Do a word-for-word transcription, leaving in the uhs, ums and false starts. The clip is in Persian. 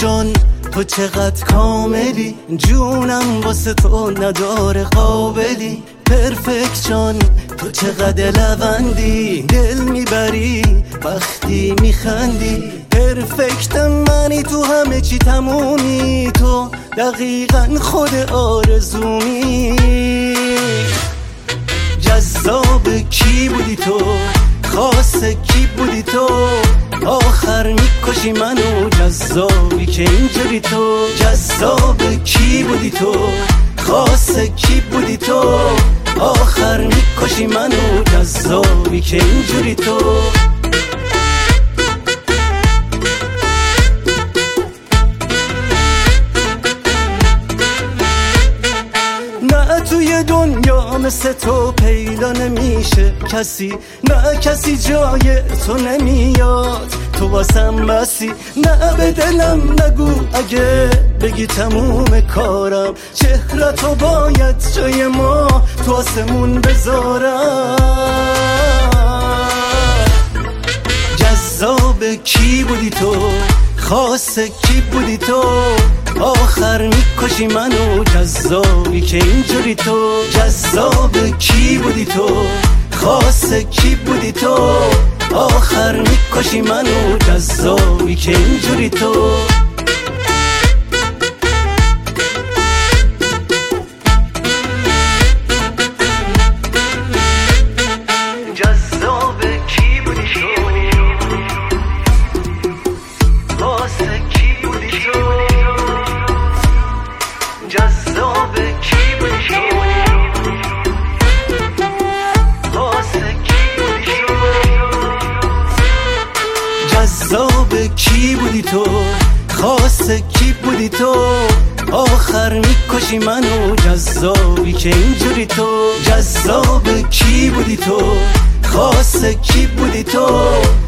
جان تو چقدر کاملی، جونم واسه تو نداره قابلی. پرفکت جان تو چقدر لوندی، دل میبری وقتی میخندی. پرفکت منی تو همه چی تمومی، تو دقیقا خود آرزومی. جذاب کی بودی تو، خاص کی بودی تو، آخر میکشی منو جذابی که اینجوری تو. جذاب کی بودی تو، خاص کی بودی تو، آخر میکشی منو جذابی که اینجوری تو. نه توی دنیا مثل تو پیدا نمیشه کسی، نه کسی جای تو نمیاد، تو واسم بسی. نه به دلم نگو اگه بگی تموم کارم، چهرتو باید جای ما تو آسمون بذارم. جذاب کی بودی تو، خاص کی بودی تو، آخر میکشی منو جذابی که اینجوری تو. جذاب کی بودی تو، خاص کی بودی تو، آخر میکشی منو جذابی که اینجوری تو. جذاب کی بودی تو، خاص کی بودی تو، جذاب کی بودی تو، خاص کی بودی تو. جذاب کی بودی تو، خاص کی بودی تو، آخر میکشی منو جذابی که اینجوری تو. جذاب کی بودی تو، خاص کی بودی تو،